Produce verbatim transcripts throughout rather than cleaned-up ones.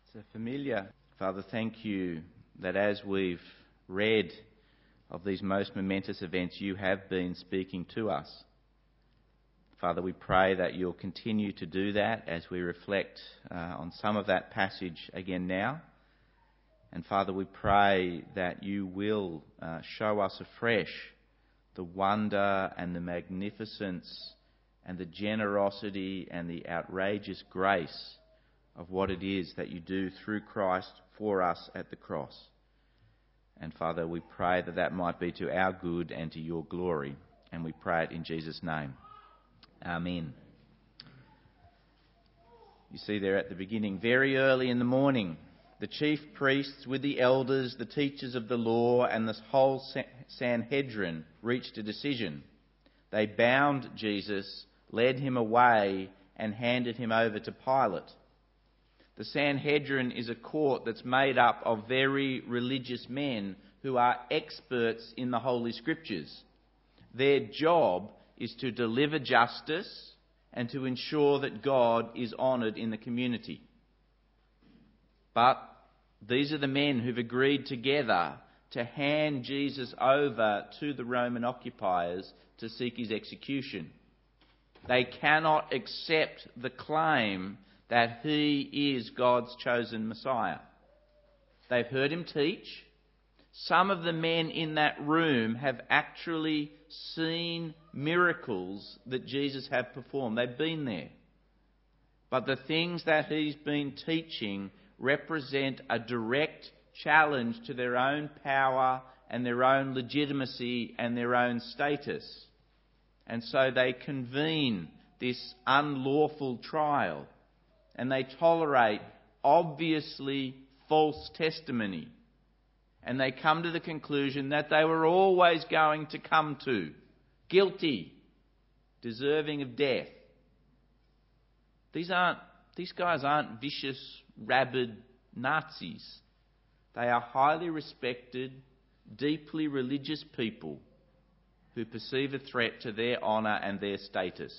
So familiar. Father, thank you that as we've read of these most momentous events, you have been speaking to us. Father, we pray that you'll continue to do that as we reflect uh, on some of that passage again now. And Father, we pray that you will uh, show us afresh the wonder and the magnificence and the generosity and the outrageous grace of what it is that you do through Christ for us at the cross. And Father, we pray that that might be to our good and to your glory. And we pray it in Jesus' name. Amen. You see there at the beginning, very early in the morning, the chief priests with the elders, the teachers of the law, and the whole Sanhedrin reached a decision. They bound Jesus, led him away, and handed him over to Pilate. The Sanhedrin is a court that's made up of very religious men who are experts in the Holy Scriptures. Their job is to deliver justice and to ensure that God is honoured in the community. But these are the men who've agreed together to hand Jesus over to the Roman occupiers to seek his execution. They cannot accept the claim that he is God's chosen Messiah. They've heard him teach. Some of the men in that room have actually seen miracles that Jesus had performed. They've been there. But the things that he's been teaching represent a direct challenge to their own power and their own legitimacy and their own status. And so they convene this unlawful trial. And they tolerate obviously false testimony. And they come to the conclusion that they were always going to come to guilty, deserving of death. These aren't, these guys aren't vicious, rabid Nazis. They are highly respected, deeply religious people who perceive a threat to their honour and their status.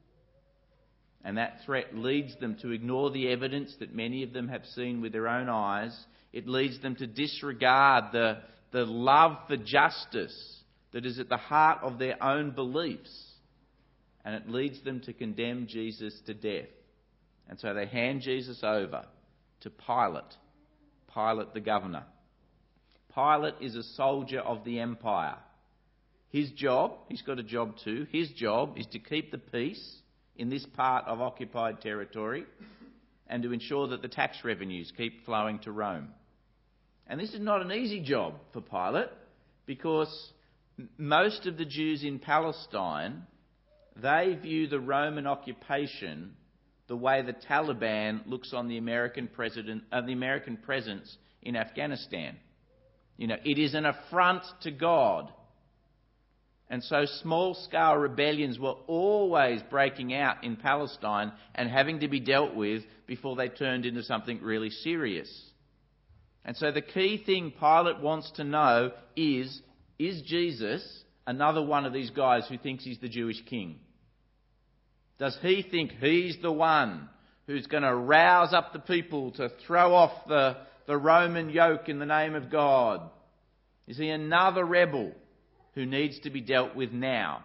And that threat leads them to ignore the evidence that many of them have seen with their own eyes. It leads them to disregard the, the love for justice that is at the heart of their own beliefs. And it leads them to condemn Jesus to death. And so they hand Jesus over to Pilate, Pilate the governor. Pilate is a soldier of the empire. His job, he's got a job too, his job is to keep the peace in this part of occupied territory and to ensure that the tax revenues keep flowing to Rome. And this is not an easy job for Pilate because most of the Jews in Palestine, they view the Roman occupation the way the Taliban looks on the American president, uh, the American presence in Afghanistan. You know, it is an affront to God. And so small-scale rebellions were always breaking out in Palestine and having to be dealt with before they turned into something really serious. And so the key thing Pilate wants to know is, is Jesus another one of these guys who thinks he's the Jewish king? Does he think he's the one who's going to rouse up the people to throw off the, the Roman yoke in the name of God? Is he another rebel who needs to be dealt with now?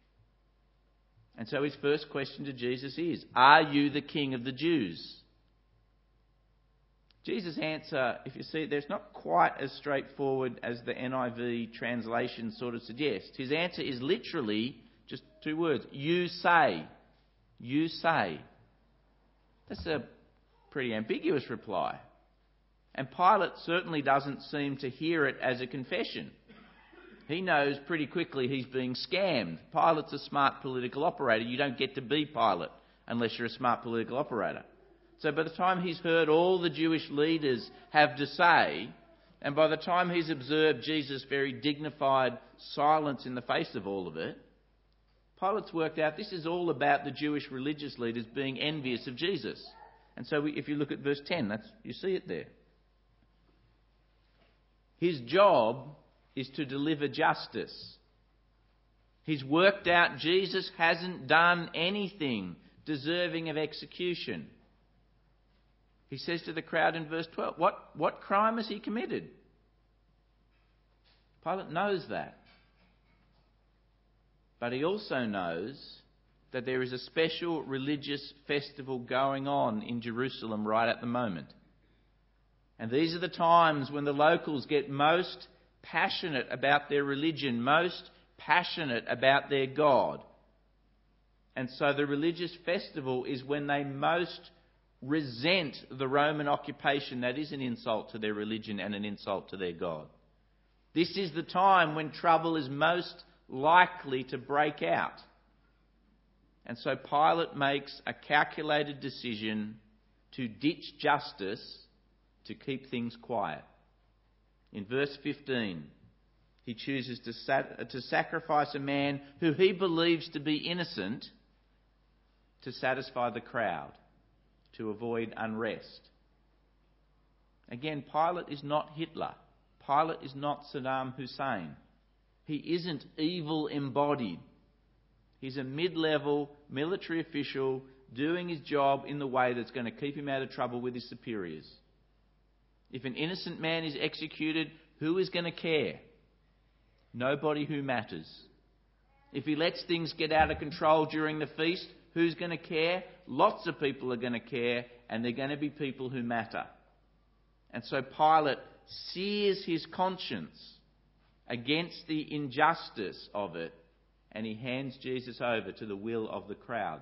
And so his first question to Jesus is, are you the King of the Jews? Jesus' answer, if you see it there, it's not quite as straightforward as the N I V translation sort of suggests. His answer is literally just two words, you say. You say. That's a pretty ambiguous reply. And Pilate certainly doesn't seem to hear it as a confession. He knows pretty quickly he's being scammed. Pilate's a smart political operator. You don't get to be Pilate unless you're a smart political operator. So by the time he's heard all the Jewish leaders have to say, and by the time he's observed Jesus' very dignified silence in the face of all of it, Pilate's worked out this is all about the Jewish religious leaders being envious of Jesus. And so we, if you look at verse ten, that's, you see it there. His job is to deliver justice. He's worked out Jesus hasn't done anything deserving of execution. He says to the crowd in verse twelve, what, what crime has he committed? Pilate knows that. But he also knows that there is a special religious festival going on in Jerusalem right at the moment. And these are the times when the locals get most passionate about their religion, most passionate about their God. And so the religious festival is when they most resent the Roman occupation that is an insult to their religion and an insult to their God. This is the time when trouble is most likely to break out. And so Pilate makes a calculated decision to ditch justice to keep things quiet. In verse fifteen, he chooses to, sat- to sacrifice a man who he believes to be innocent to satisfy the crowd, to avoid unrest. Again, Pilate is not Hitler. Pilate is not Saddam Hussein. He isn't evil embodied. He's a mid-level military official doing his job in the way that's going to keep him out of trouble with his superiors. If an innocent man is executed, who is going to care? Nobody who matters. If he lets things get out of control during the feast, who's going to care? Lots of people are going to care, and they're going to be people who matter. And so Pilate sears his conscience against the injustice of it, and he hands Jesus over to the will of the crowd.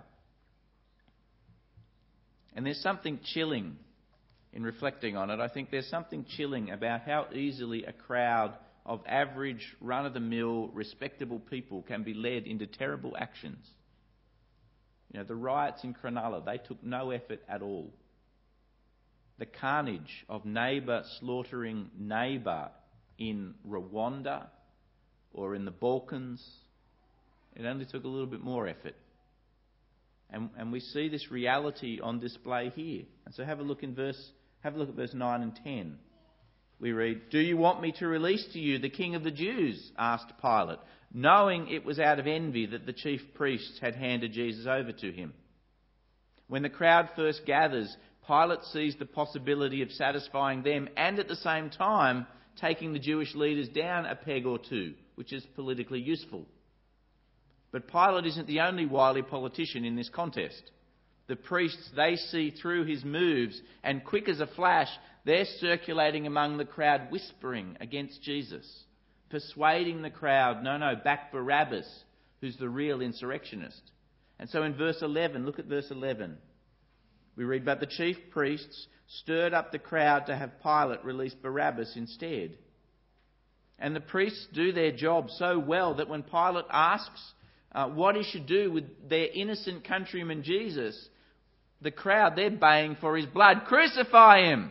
And there's something chilling in reflecting on it. I think there's something chilling about how easily a crowd of average, run-of-the-mill, respectable people can be led into terrible actions. You know, the riots in Cronulla, they took no effort at all. The carnage of neighbour slaughtering neighbour in Rwanda or in the Balkans, it only took a little bit more effort. And, and we see this reality on display here. And so have a look in verse, have a look at verse nine and ten. We read, "Do you want me to release to you the King of the Jews?" asked Pilate, knowing it was out of envy that the chief priests had handed Jesus over to him. When the crowd first gathers, Pilate sees the possibility of satisfying them and at the same time taking the Jewish leaders down a peg or two, which is politically useful. But Pilate isn't the only wily politician in this contest. The priests, they see through his moves, and quick as a flash, they're circulating among the crowd, whispering against Jesus, persuading the crowd, no, no, back Barabbas, who's the real insurrectionist. And so in verse eleven, look at verse eleven. We read, "But the chief priests stirred up the crowd to have Pilate release Barabbas instead." And the priests do their job so well that when Pilate asks uh, what he should do with their innocent countryman Jesus, the crowd, they're baying for his blood. Crucify him!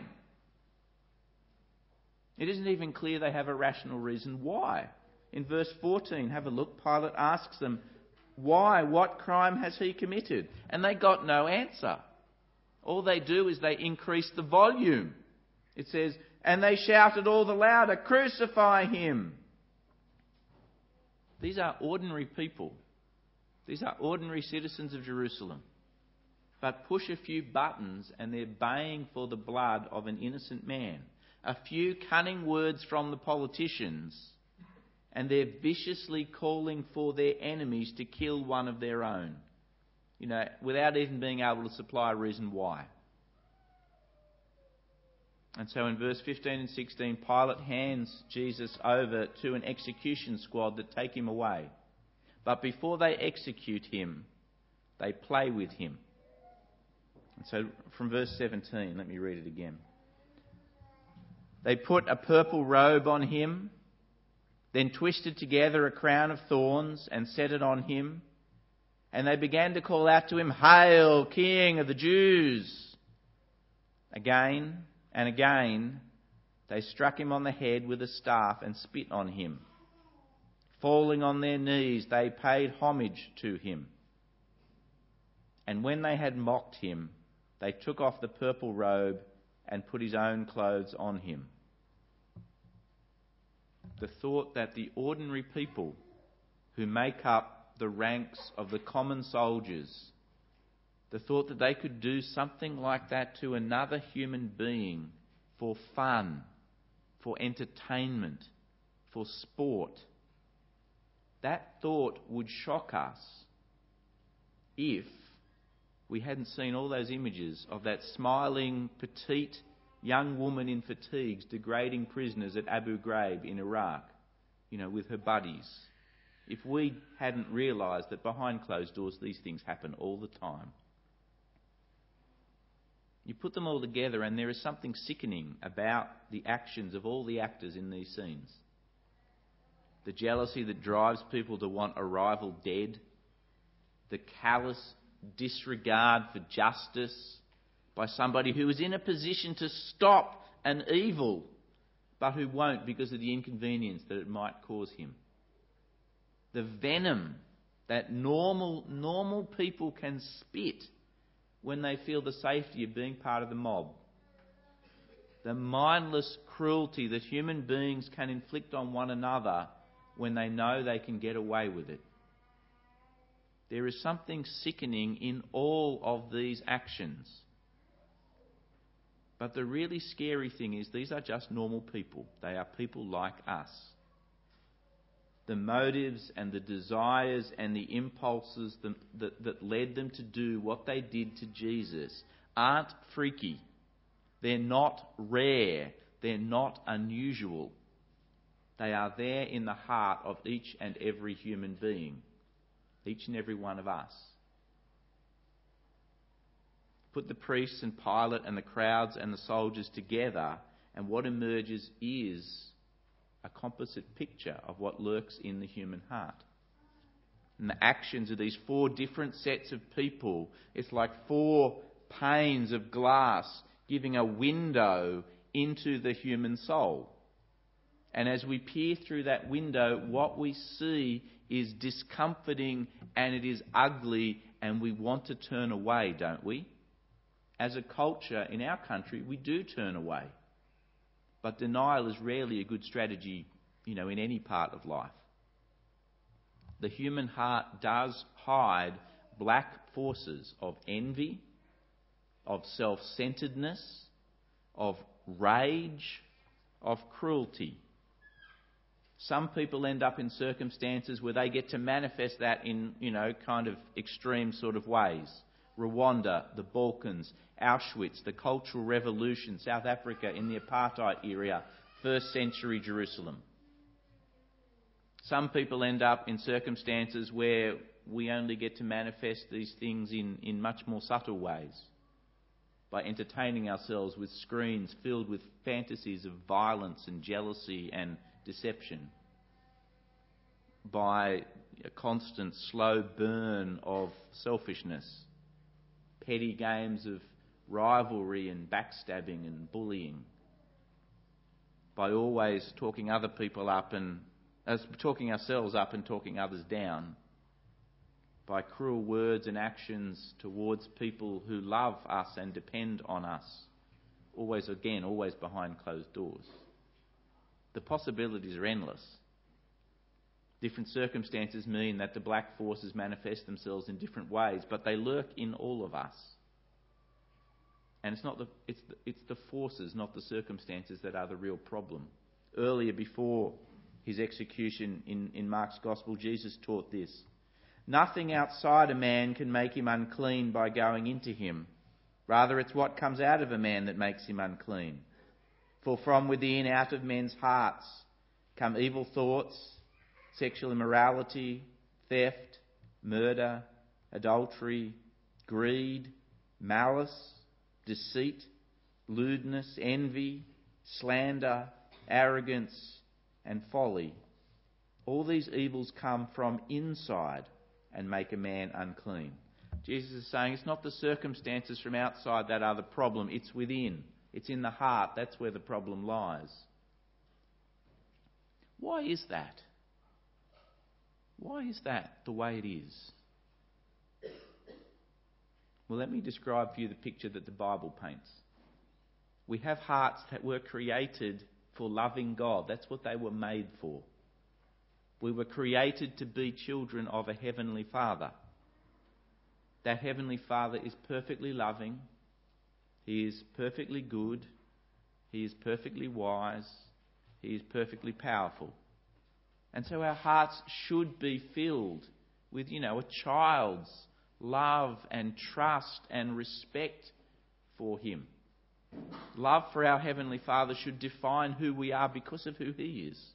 It isn't even clear they have a rational reason why. In verse fourteen, have a look. Pilate asks them, why? What crime has he committed? And they got no answer. All they do is they increase the volume. It says, "And they shouted all the louder, 'Crucify him!'" These are ordinary people. These are ordinary citizens of Jerusalem. But push a few buttons and they're baying for the blood of an innocent man. A few cunning words from the politicians and they're viciously calling for their enemies to kill one of their own. You know, without even being able to supply a reason why. And so in verse fifteen and sixteen, Pilate hands Jesus over to an execution squad that take him away. But before they execute him, they play with him. And so from verse seventeen, let me read it again. "They put a purple robe on him, then twisted together a crown of thorns and set it on him. And they began to call out to him, 'Hail, King of the Jews!' Again and again, they struck him on the head with a staff and spit on him. Falling on their knees, they paid homage to him. And when they had mocked him, they took off the purple robe and put his own clothes on him." The thought that the ordinary people who make up the ranks of the common soldiers, The thought that they could do something like that to another human being for fun, for entertainment, for sport. That thought would shock us if we hadn't seen all those images of that smiling, petite young woman in fatigues degrading prisoners at Abu Ghraib in Iraq, you know, with her buddies. If we hadn't realised that behind closed doors these things happen all the time. You put them all together and there is something sickening about the actions of all the actors in these scenes. The jealousy that drives people to want a rival dead, the callous disregard for justice by somebody who is in a position to stop an evil, but who won't because of the inconvenience that it might cause him. The venom that normal, normal people can spit when they feel the safety of being part of the mob. The mindless cruelty that human beings can inflict on one another when they know they can get away with it. There is something sickening in all of these actions. But the really scary thing is these are just normal people. They are people like us. The motives and the desires and the impulses that, that, that led them to do what they did to Jesus aren't freaky. They're not rare. They're not unusual. They are there in the heart of each and every human being, each and every one of us. Put the priests and Pilate and the crowds and the soldiers together, and what emerges is a composite picture of what lurks in the human heart. And the actions of these four different sets of people, it's like four panes of glass giving a window into the human soul. And as we peer through that window, what we see is discomforting and it is ugly, and we want to turn away, don't we? As a culture in our country, we do turn away. But denial is rarely a good strategy, you know, in any part of life. The human heart does hide black forces of envy, of self-centeredness, of rage, of cruelty. Some people end up in circumstances where they get to manifest that in, you know, kind of extreme sort of ways. Rwanda, the Balkans, Auschwitz, the Cultural Revolution, South Africa in the apartheid era, first century Jerusalem. Some people end up in circumstances where we only get to manifest these things in, in much more subtle ways, by entertaining ourselves with screens filled with fantasies of violence and jealousy and deception, by a constant slow burn of selfishness, petty games of rivalry and backstabbing and bullying, by always talking other people up and as talking ourselves up and talking others down, by cruel words and actions towards people who love us and depend on us, always again, always behind closed doors. The possibilities are endless. Different circumstances mean that the black forces manifest themselves in different ways, but they lurk in all of us. And it's not the it's the, it's the forces, not the circumstances, that are the real problem. Earlier, before his execution in, in Mark's Gospel, Jesus taught this: nothing outside a man can make him unclean by going into him. Rather, it's what comes out of a man that makes him unclean. For from within, out of men's hearts, come evil thoughts, sexual immorality, theft, murder, adultery, greed, malice, deceit, lewdness, envy, slander, arrogance, and folly. All these evils come from inside and make a man unclean. Jesus is saying it's not the circumstances from outside that are the problem, it's within. It's in the heart. That's where the problem lies. Why is that? Why is that the way it is? Well, let me describe for you the picture that the Bible paints. We have hearts that were created for loving God. That's what they were made for. We were created to be children of a heavenly Father. that Heavenly Father is perfectly loving, He is perfectly good, He is perfectly wise, He is perfectly powerful. And so our hearts should be filled with, you know, a child's love and trust and respect for Him. Love for our Heavenly Father should define who we are because of who He is.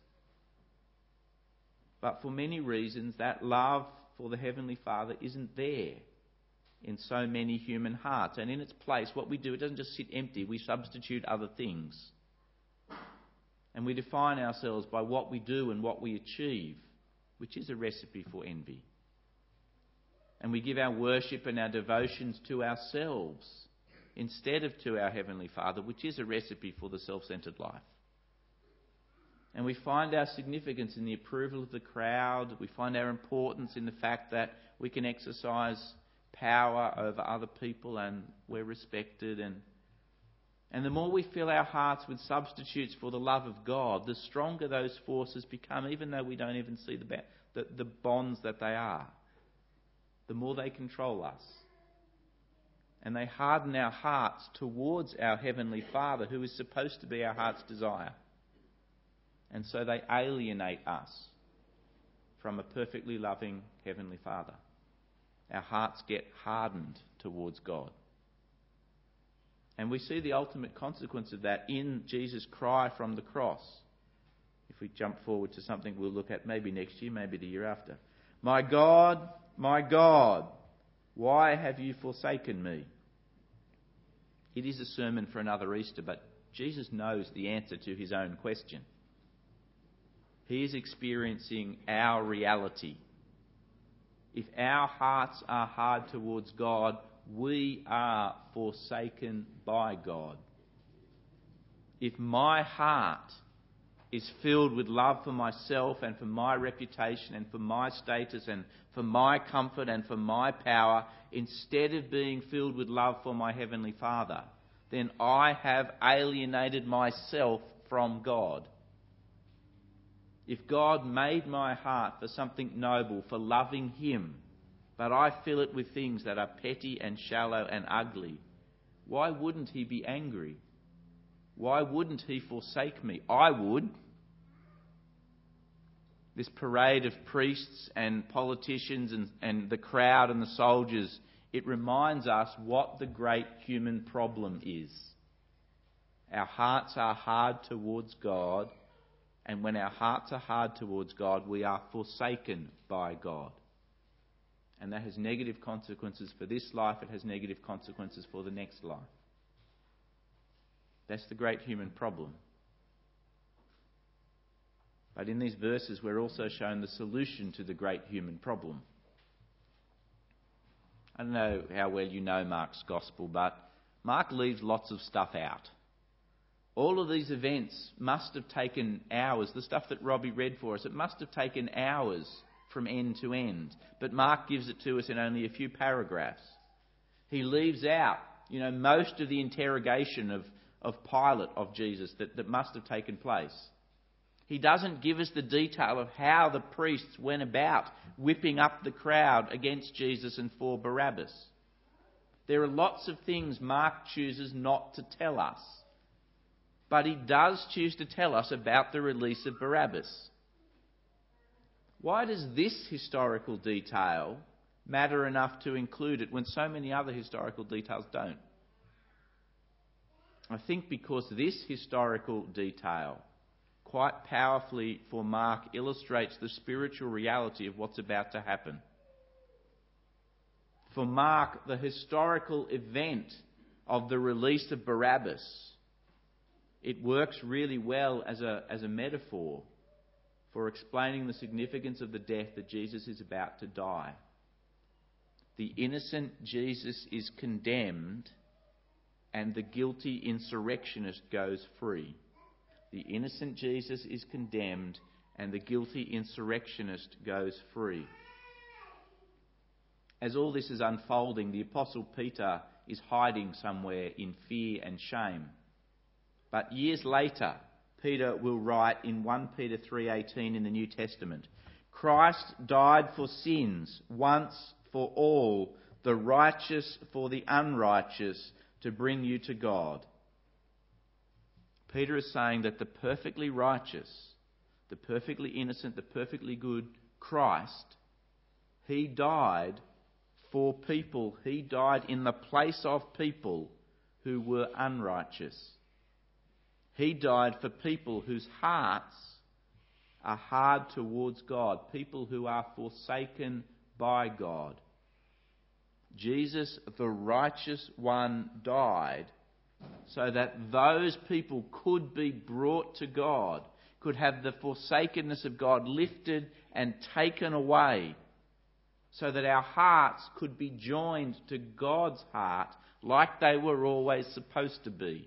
But for many reasons, that love for the Heavenly Father isn't there in so many human hearts. And in its place, what we do, it doesn't just sit empty. We substitute other things. And we define ourselves by what we do and what we achieve, which is a recipe for envy. And we give our worship and our devotions to ourselves instead of to our Heavenly Father, which is a recipe for the self-centred life. And we find our significance in the approval of the crowd. We find our importance in the fact that we can exercise power over other people and we're respected. And, and the more we fill our hearts with substitutes for the love of God, the stronger those forces become, even though we don't even see the, the, the bonds that they are. The more they control us. And they harden our hearts towards our Heavenly Father, who is supposed to be our heart's desire. And so they alienate us from a perfectly loving Heavenly Father. Our hearts get hardened towards God. And we see the ultimate consequence of that in Jesus' cry from the cross. If we jump forward to something we'll look at maybe next year, maybe the year after. My God, my God, why have you forsaken me? It is a sermon for another Easter, but Jesus knows the answer to his own question. He is experiencing our reality. If our hearts are hard towards God, we are forsaken by God. If my heart is filled with love for myself and for my reputation and for my status and for my comfort and for my power, instead of being filled with love for my Heavenly Father, then I have alienated myself from God. If God made my heart for something noble, for loving Him, but I fill it with things that are petty and shallow and ugly, why wouldn't He be angry? Why wouldn't He forsake me? I would. This parade of priests and politicians and, and the crowd and the soldiers, it reminds us what the great human problem is. Our hearts are hard towards God, and when our hearts are hard towards God, we are forsaken by God. And that has negative consequences for this life, it has negative consequences for the next life. That's the great human problem. But in these verses, we're also shown the solution to the great human problem. I don't know how well you know Mark's Gospel, but Mark leaves lots of stuff out. All of these events must have taken hours. The stuff that Robbie read for us, it must have taken hours from end to end. But Mark gives it to us in only a few paragraphs. He leaves out, you know, most of the interrogation of, of Pilate of Jesus that, that must have taken place. He doesn't give us the detail of how the priests went about whipping up the crowd against Jesus and for Barabbas. There are lots of things Mark chooses not to tell us. But he does choose to tell us about the release of Barabbas. Why does this historical detail matter enough to include it when so many other historical details don't? I think because this historical detail quite powerfully for Mark illustrates the spiritual reality of what's about to happen. For Mark, the historical event of the release of Barabbas, it works really well as a, as a metaphor for explaining the significance of the death that Jesus is about to die. The innocent Jesus is condemned and the guilty insurrectionist goes free. The innocent Jesus is condemned and the guilty insurrectionist goes free. As all this is unfolding, the Apostle Peter is hiding somewhere in fear and shame. But years later, Peter will write in First Peter three eighteen in the New Testament, Christ died for sins once for all, the righteous for the unrighteous, to bring you to God. Peter is saying that the perfectly righteous, the perfectly innocent, the perfectly good Christ, he died for people. He died in the place of people who were unrighteous. He died for people whose hearts are hard towards God, people who are forsaken by God. Jesus, the righteous one, died so that those people could be brought to God, could have the forsakenness of God lifted and taken away, so that our hearts could be joined to God's heart like they were always supposed to be.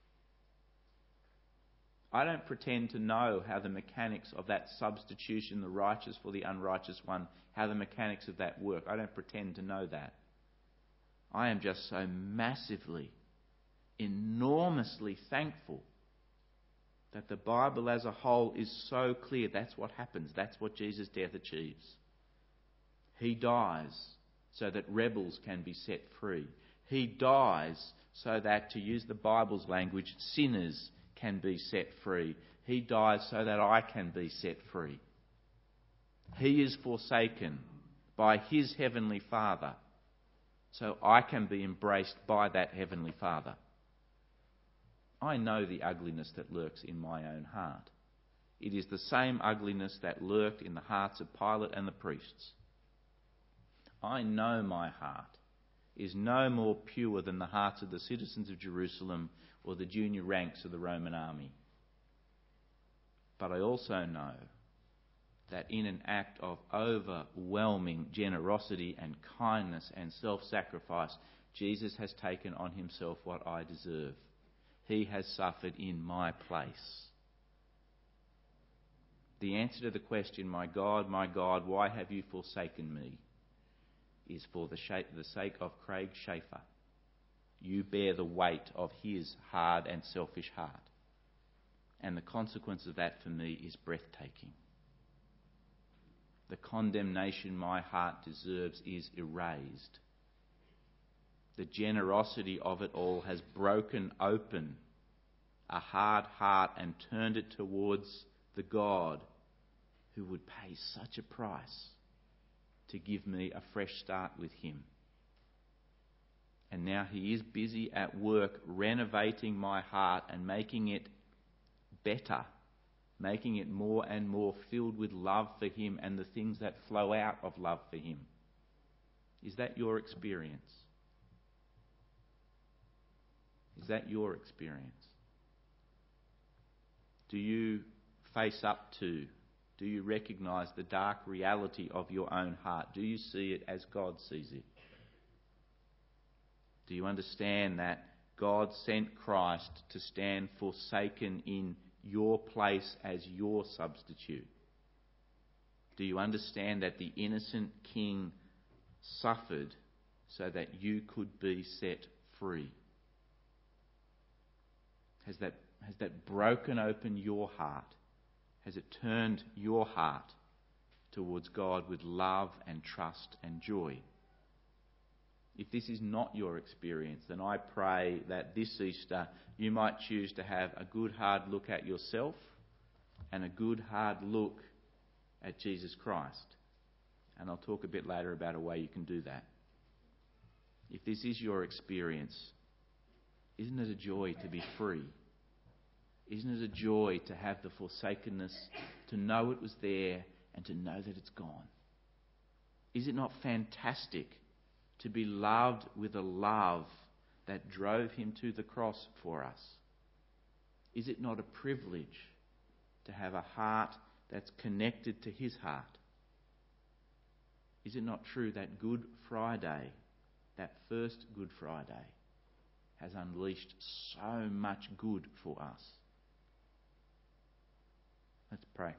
I don't pretend to know how the mechanics of that substitution, the righteous for the unrighteous one, how the mechanics of that work. I don't pretend to know that. I am just so massively, enormously thankful that the Bible as a whole is so clear. That's what happens. That's what Jesus' death achieves. He dies so that rebels can be set free. He dies so that, to use the Bible's language, sinners can be set free. He dies so that I can be set free. He is forsaken by his heavenly Father, so I can be embraced by that heavenly Father. I know the ugliness that lurks in my own heart. It is the same ugliness that lurked in the hearts of Pilate and the priests. I know my heart is no more pure than the hearts of the citizens of Jerusalem or the junior ranks of the Roman army. But I also know that in an act of overwhelming generosity and kindness and self-sacrifice, Jesus has taken on himself what I deserve. He has suffered in my place. The answer to the question, "My God, my God, why have you forsaken me?" is for the, shape, the sake of Craig Schaefer. You bear the weight of his hard and selfish heart. And the consequence of that for me is breathtaking. The condemnation my heart deserves is erased. The generosity of it all has broken open a hard heart and turned it towards the God who would pay such a price to give me a fresh start with him. And now he is busy at work renovating my heart and making it better, making it more and more filled with love for him and the things that flow out of love for him. Is that your experience? Is that your experience? Do you face up to, do you recognise the dark reality of your own heart? Do you see it as God sees it? Do you understand that God sent Christ to stand forsaken in your place as your substitute? Do you understand that the innocent king suffered so that you could be set free? Has that, has that broken open your heart? Has it turned your heart towards God with love and trust and joy? If this is not your experience, then I pray that this Easter you might choose to have a good hard look at yourself and a good hard look at Jesus Christ. And I'll talk a bit later about a way you can do that. If this is your experience, isn't it a joy to be free? Isn't it a joy to have the forsakenness, to know it was there and to know that it's gone? Is it not fantastic to be loved with a love that drove him to the cross for us? Is it not a privilege to have a heart that's connected to his heart? Is it not true that Good Friday, that first Good Friday, has unleashed so much good for us? Let's pray.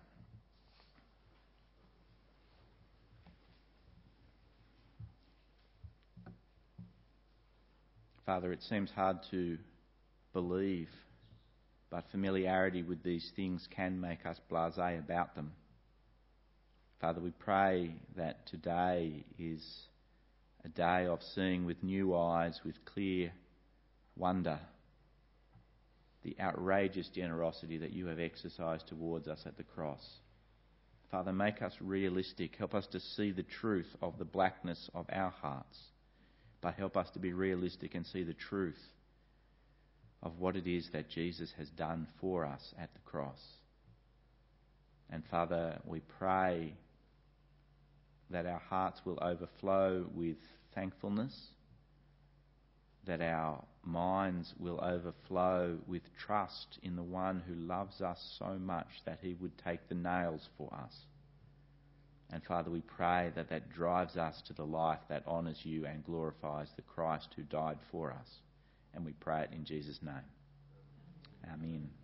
Father, it seems hard to believe, but familiarity with these things can make us blasé about them. Father, we pray that today is a day of seeing with new eyes, with clear wonder, the outrageous generosity that you have exercised towards us at the cross. Father, make us realistic. Help us to see the truth of the blackness of our hearts, but help us to be realistic and see the truth of what it is that Jesus has done for us at the cross. And Father, we pray that our hearts will overflow with thankfulness, that our minds will overflow with trust in the one who loves us so much that he would take the nails for us. And Father, we pray that that drives us to the life that honours you and glorifies the Christ who died for us. And we pray it in Jesus' name. Amen.